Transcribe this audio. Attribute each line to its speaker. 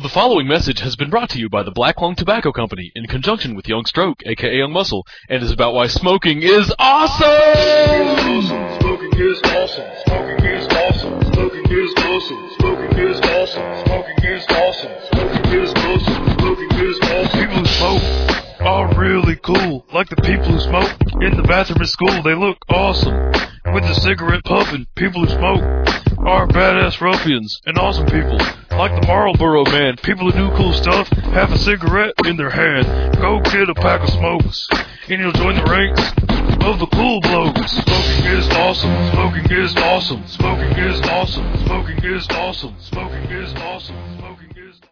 Speaker 1: The following message has been brought to you by the Black Lung Tobacco Company in conjunction with Young Stroke, aka Young Muscle, and is about why smoking is awesome!
Speaker 2: Smoking is awesome. Smoking is awesome. Smoking is awesome. Smoking is awesome. Smoking is awesome. Smoking is awesome. Smoking is awesome. People who smoke are really cool. Like the people who smoke in the bathroom at school. They look awesome. With the cigarette puffing, people who smoke are badass ruffians and awesome people. Like the Marlboro Man, people who do cool stuff have a cigarette in their hand. Go get a pack of smokes, and you'll join the ranks of the cool blokes. Smoking is awesome. Smoking is awesome. Smoking is awesome. Smoking is awesome. Smoking is awesome.